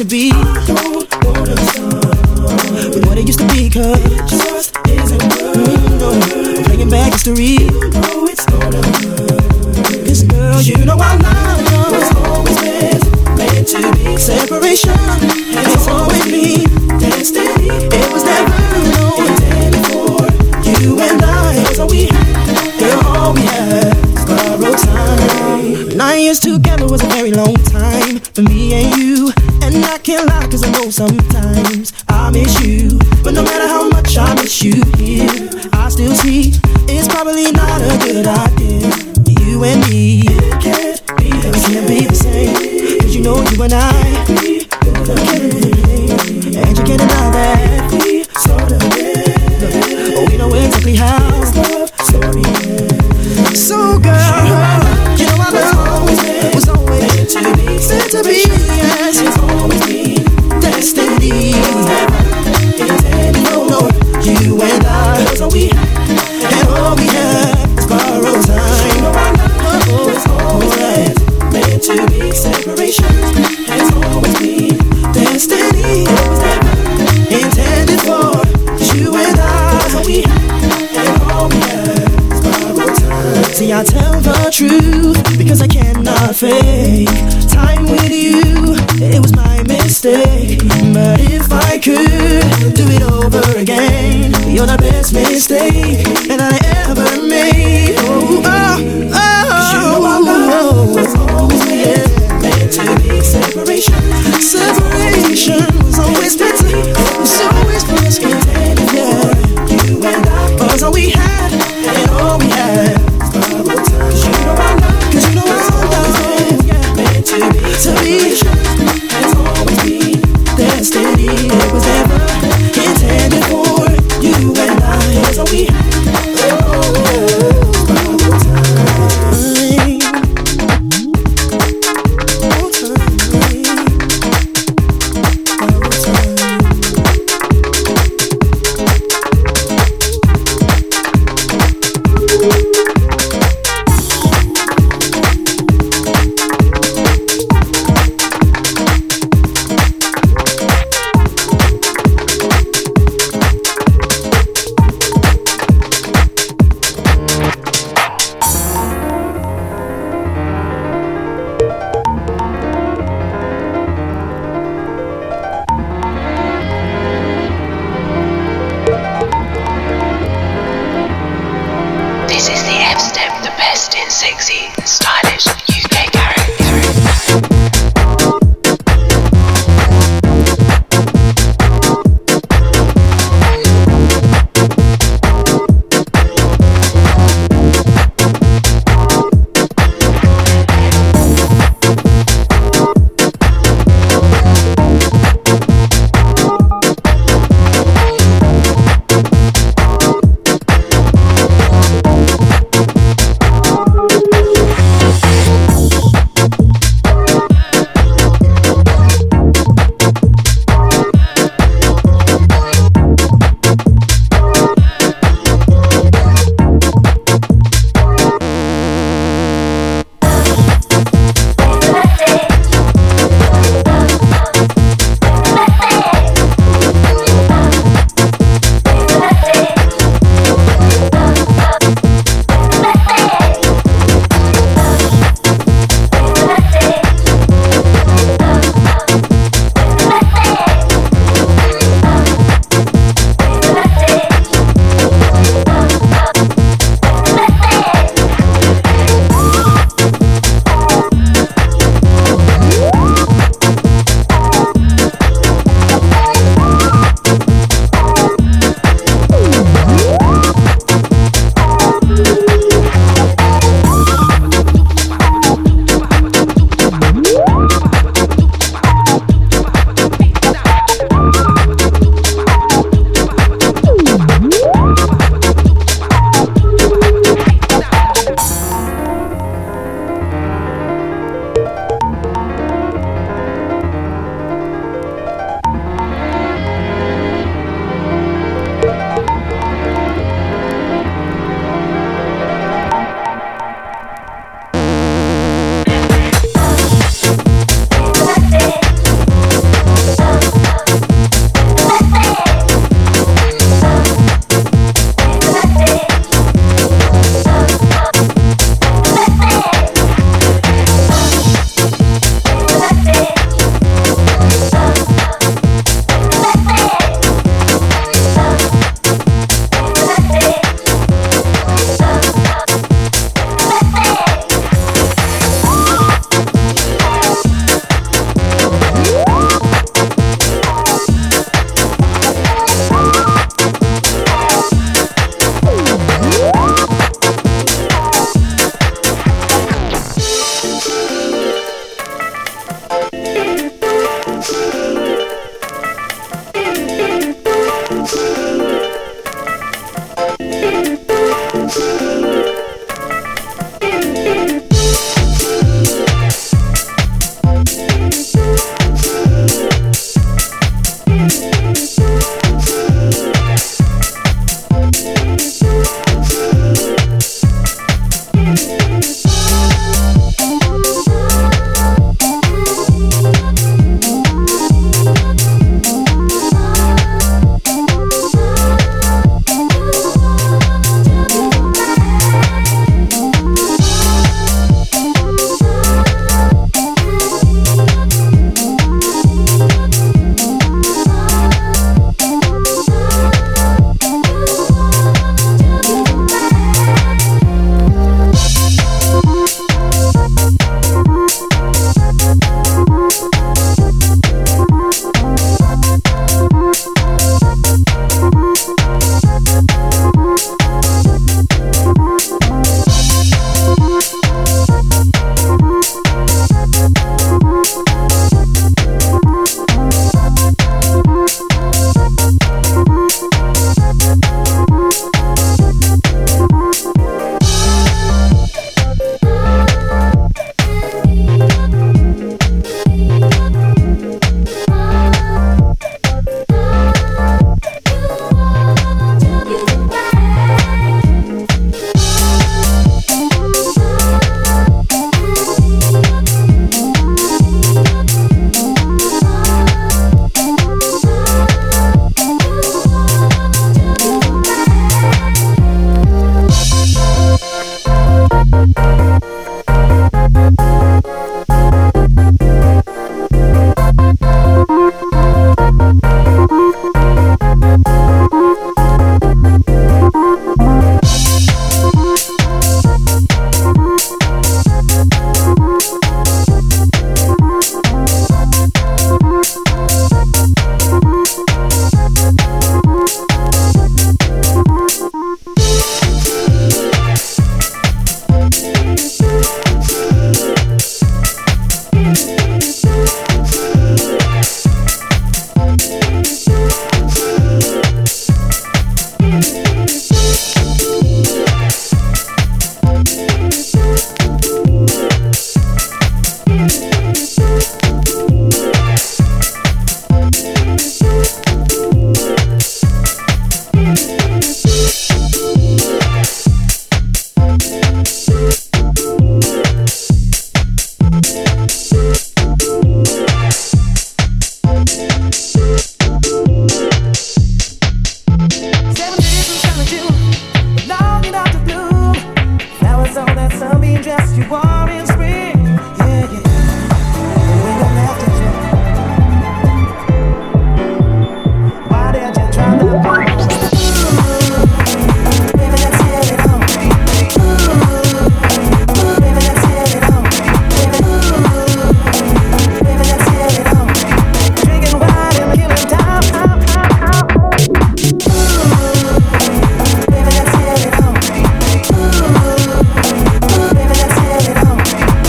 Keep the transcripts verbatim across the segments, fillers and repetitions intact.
to be. Don't wanna start with what it used to be, cause it just isn't good. No, I'm bringing back history. You know it's gonna hurt. Cause girl, you know our love was always meant, meant to be. Separation has always been destiny. It was never no intended for you and I. That's all we had, girl, all we had was borrowed time. Nine years together was a very long time for me and you. And I can't lie, cause I know sometimes I miss you. But no matter how much I miss you here, I still see it's probably not a good idea. You and me, it can't be the same. Can't be the same. Cause you know you and I, we can't be. And you can't deny that we sort of did. Oh, we know exactly how love story ends. So girl, you know our love was always meant to be. Meant to be, yes. It's always been destiny. No, no, you and I, that's all we had, and all we had is borrowed time. You know our love was always meant to be. Separation has always been destiny. It was never intended for you and I, that's all we had, and all we had is borrowed time. See, I tell the truth because I cannot fake time with you. It was my mistake, but if I could do it over again, you're the best mistake that I ever made. Oh, oh, oh, 'cause you know our love was always meant, meant to be. Separation, separation was always meant to be. Was always was intended for you and I. Was all we had, and all we had was borrowed time. 'Cause you know our love, 'cause you know our love, yeah, meant to be. To be has always been destiny. It was never intended for you and I. That's all we had. Oh, borrowed time. Borrowed time. Borrowed time. This is the F-Step, the best in sexy and stylish U K character. dress you wore in spring. Yeah, yeah. When you left it, why did you try to? Baby, let's get it on. Baby, let's get it on. Baby, let's get it on. Drinking wine and killing time. Baby, let's get it on. Baby, let's get it on.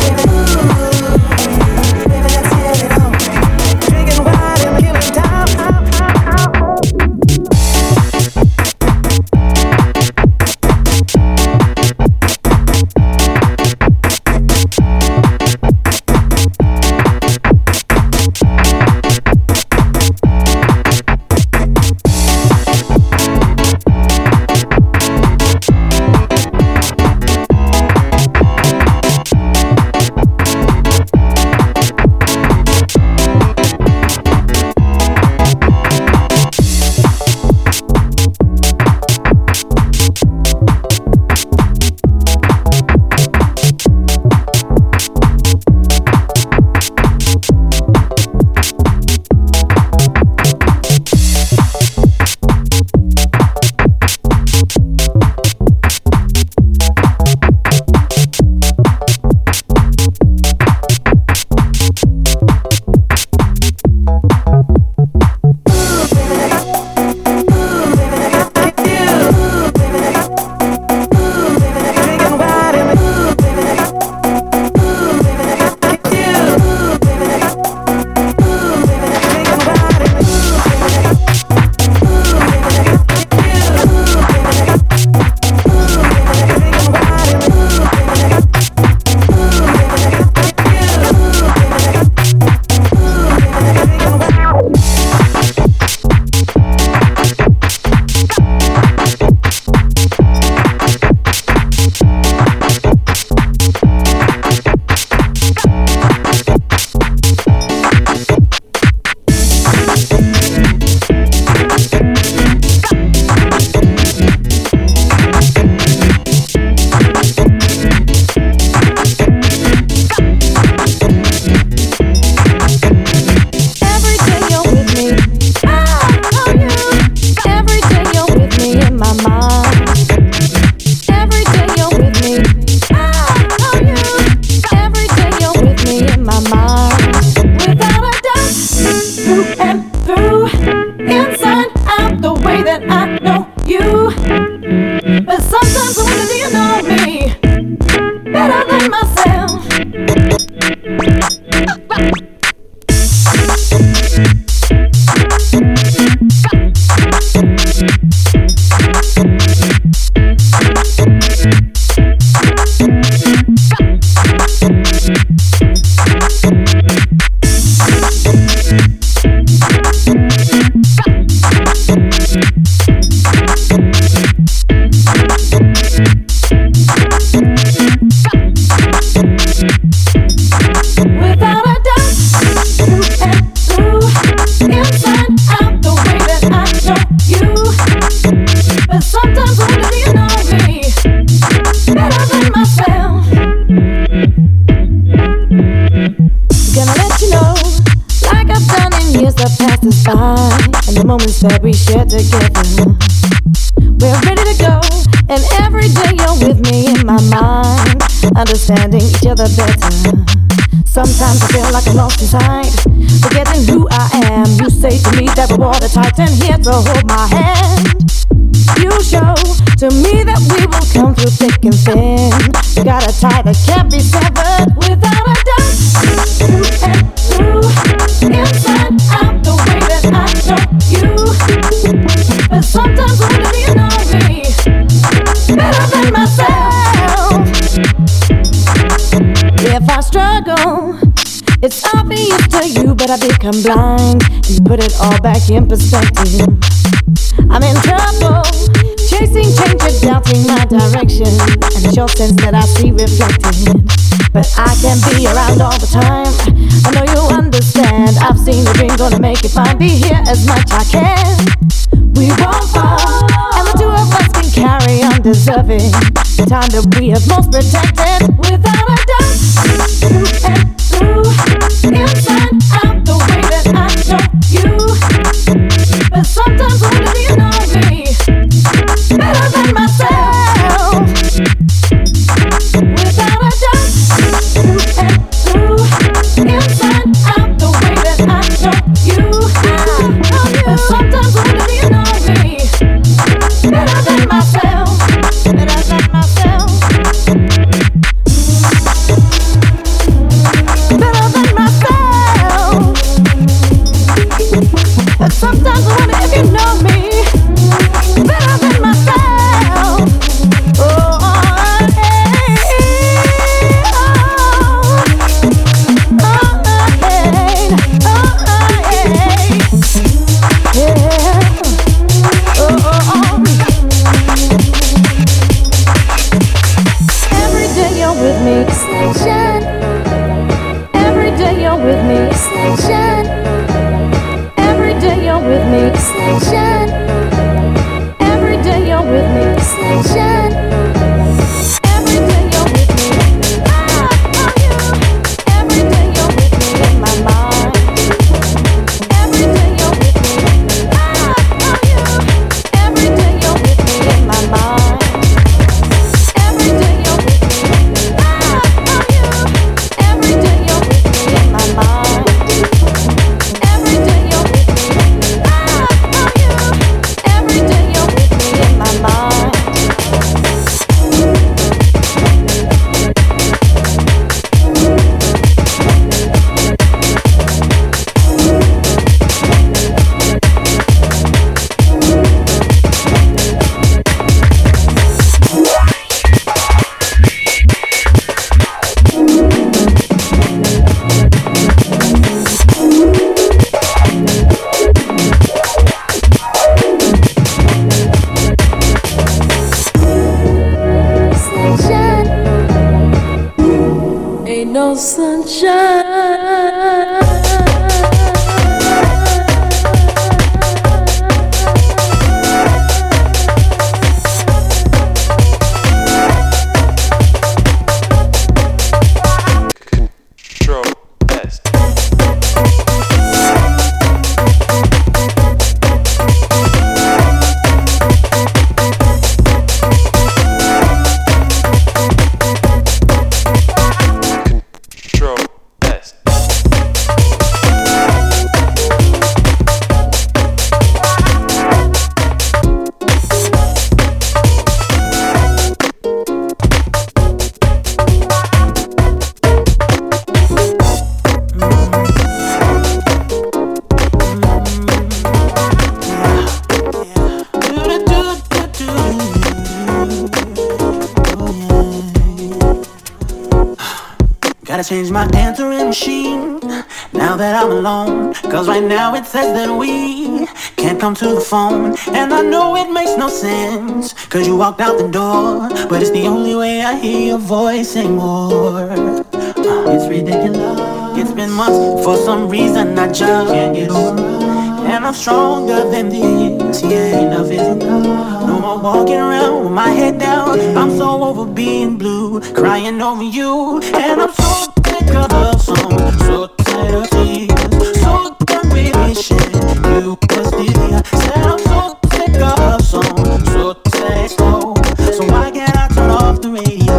Baby, let's get it on. Drinking wine and killing time. That we share together. We're ready to go, and every day you're with me in my mind, understanding each other better. Sometimes I feel like I'm lost inside, forgetting who I am. You say to me that we're watertight, and here to hold my hand. You show to me that we will come through thick and thin. We got a tie that can't be severed without a doubt. Through and through, inside out, the way that I know you. But sometimes only you know me better than myself. If I struggle, it's obvious to you, but I become blind and you put it all back in perspective. I'm in trouble, chasing change, you're doubting my direction, and it's your sense that I see reflected. But I can't be around all the time, I know you understand. I've seen the dream, gonna make it mine, be here as much I can. We won't fall, and the two of us can carry on deserving. the time that we have most protected. Without a doubt, through and through, inside out, the way that I know you. But sometimes only you know me better than myself. Without a doubt, through and through, inside out, the way that I know you. But sometimes only you know me better than myself. Better than myself. Better than myself. But sometimes I wonder if you know me better than myself. Oh, hey, oh, oh, hey, oh, hey, yeah, oh, oh. Every day you're with me, sunshine. Every day you're with me, sunshine. Every day you're with me, sunshine. Every day you're with me, sunshine. Every day you're with me, I love you. Every day you're with me in my mind. Every day you're with me, I love you. Every day you're with me in my mind. Every day you're with me, I love you. Every day you're with me in my mind. Every day you're with me, I love you. Every day you're with me in my mind. Sunshine, ain't no sunshine. Control best. Control best. Gotta change my answering machine now that I'm alone. Cause right now it says that we can't come to the phone. And I know it makes no sense, cause you walked out the door. But it's the only way I hear your voice anymore. Uh, It's ridiculous. It's been months, for some reason I just can't get over. And I'm stronger than this, yeah, enough is enough. No more walking around with my head down. I'm so over being blue, crying over you. And I'm so sick of love songs, so tired of tears, so done with wishing you were still here. Said I'm so sick of love songs, so sad slow. So why can't I turn off the radio?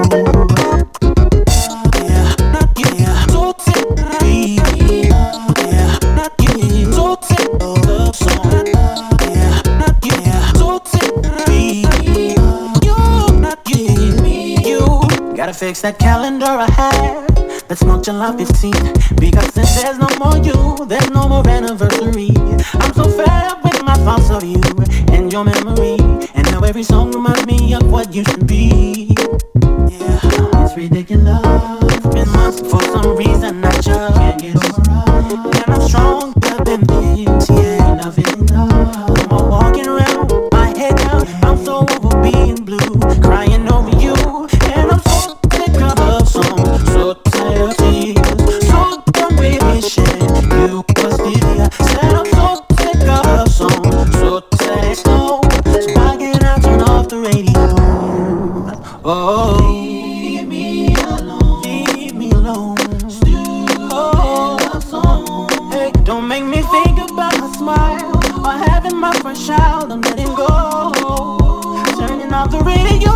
Yeah, not yeah, so sick of the radio. Yeah, not yeah, so sick of love songs. Yeah, not yeah, so sick of the radio. You, not yeah, me, you. Gotta fix that calendar I had. Let's mark July fifteenth. Because since there's no more you, there's no more anniversary. I'm so fed up with my thoughts of you and your memory. And now every song reminds me of what used to be. Yeah, it's ridiculous. It's been months, for some reason I just can't get over. And I'm stronger than this, yeah, enough is enough. No more walking around with my head down. I'm so over being blue, crying over you. And I'm so sick of love songs, so tired of tears, so done with wishing you were still here. Said I'm so sick of love songs, so sad slow. So why can't I turn off the radio? Oh, leave me alone. Leave me alone. Still oh, love song. Hey, don't make me think about my smile or having my first child. I'm letting go. Turning off the radio.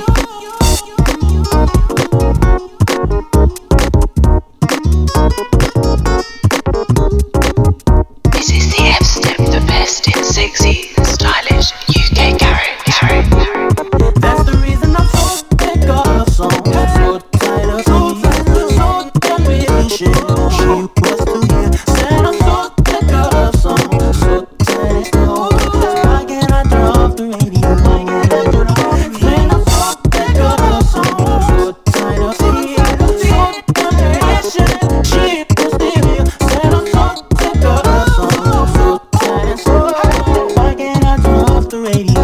This is the F-Step, the best in sexy, stylish U K Garage. That's the reason I'm so sick of songs. So tired of me, so definition. She was to hear. Said I'm so sick of songs. So tired of me. Why can't I turn off the radio? Why can't I turn off the radio? Said I'm so sick of songs. So tired of me, so definition. She was to hear. Said I'm so sick of songs. So tired of me. Why can't I turn off the radio?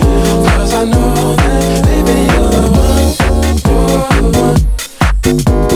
Cause I know that, baby, you're the one, you're the one.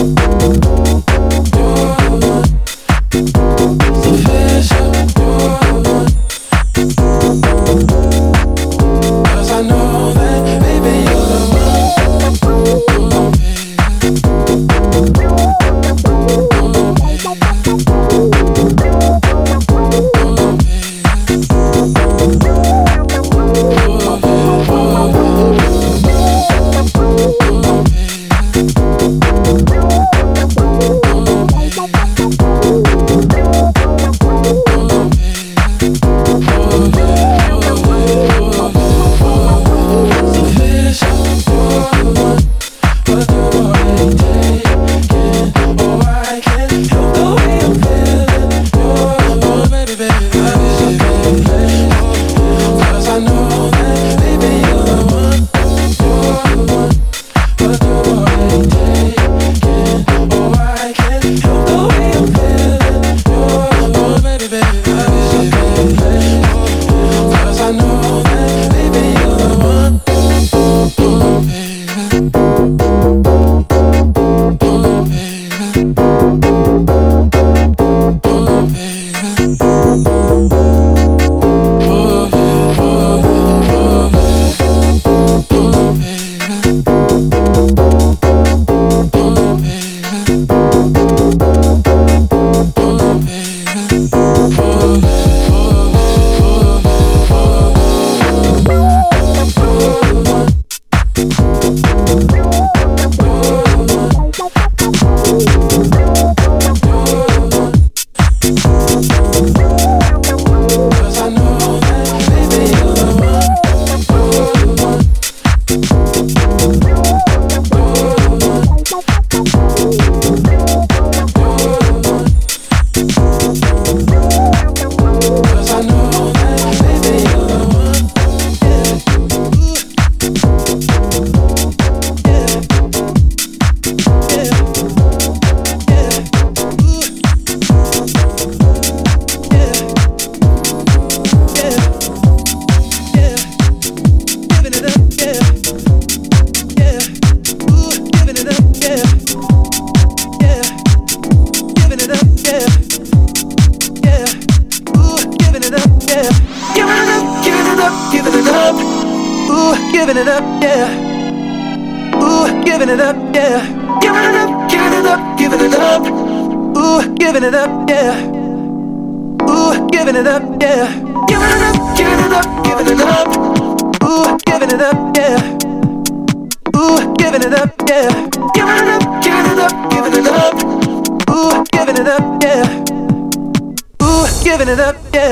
giving it up, yeah. Ooh, giving it up, yeah. Giving it up, giving it up, giving it up. Ooh, giving it up, yeah. Ooh, giving it up, yeah. Giving it up, giving it up, giving it up. Ooh, giving it up, yeah. Ooh, giving it up, yeah. Giving it up, giving it up, giving it up. Ooh, giving it up, yeah. Ooh, giving it up, yeah.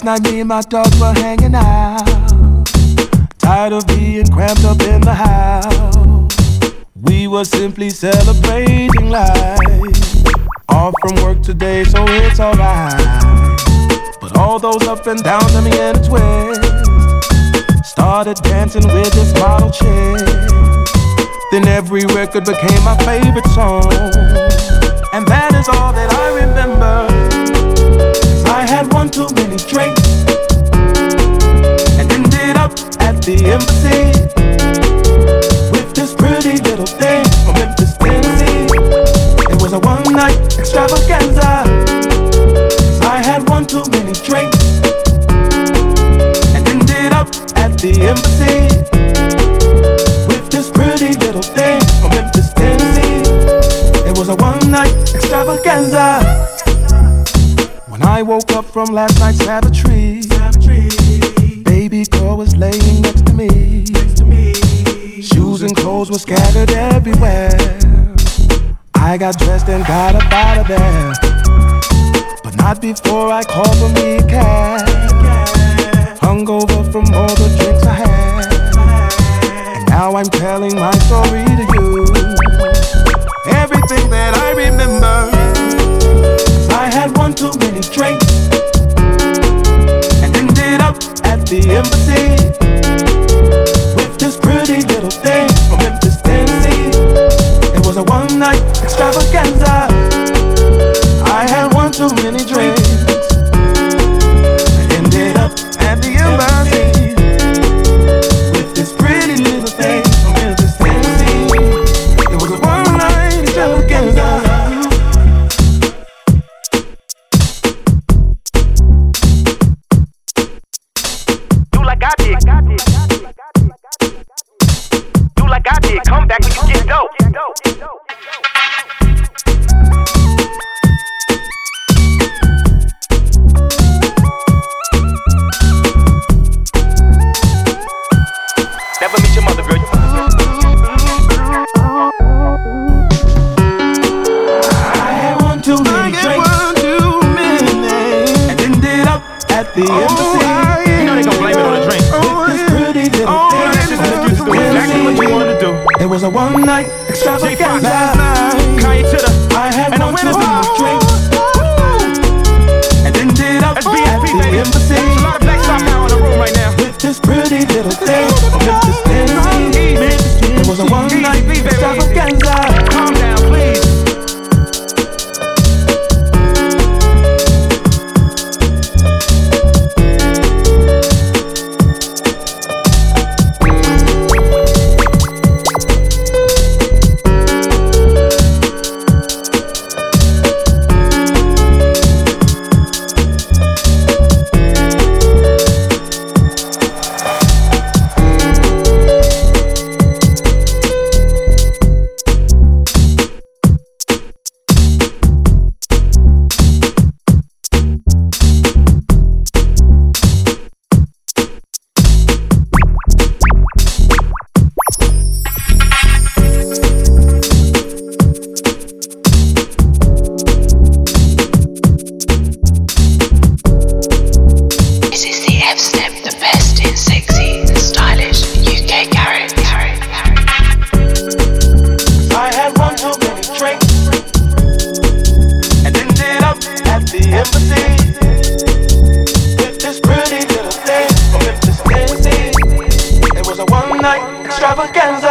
night me and my dogs were hanging out, tired of being cramped up in the house. We were simply celebrating life. Off from work today, so it's alright. But all those up and downs on me in a twist. Started dancing with this model chick. Then every record became my favorite song. And that is all that I remember. I had one too many drinks and ended up at the embassy with this pretty little thing from Memphis, Tennessee. It was a one-night extravaganza. I had one too many drinks and ended up at the embassy with this pretty little thing from Memphis, Tennessee. It was a one-night extravaganza. When I woke up from last night's savagery, baby girl was laying next to me. Shoes and clothes were scattered everywhere. I got dressed and got up out of there, but not before I called for me a cab. Hungover from all the drinks I had, and now I'm telling my story to you. Everything that I remember, I had one too many drinks and ended up at the embassy with this pretty little thing from Memphis, Tennessee. It was a one-night extravaganza. I had one too many drinks and ended up at the embassy with this pretty little thing from Memphis, Tennessee. It was a one-night extravaganza. I did. Do like I did. Come back when you get dope. Never meet your mother, girl. I had one too many drinks and ended up at the embassy. You know they gon' blame it on the drink. It was a one-night extravaganza. Kanye to the I had and one the too winners. many drinks and ended up That's at B S P, the baby. embassy There's a lot of black star power in the room right now. with this pretty little thing from Memphis, Tennessee. It was a one-night Easy, baby, extravaganza. Calm down, please. Extravaganza.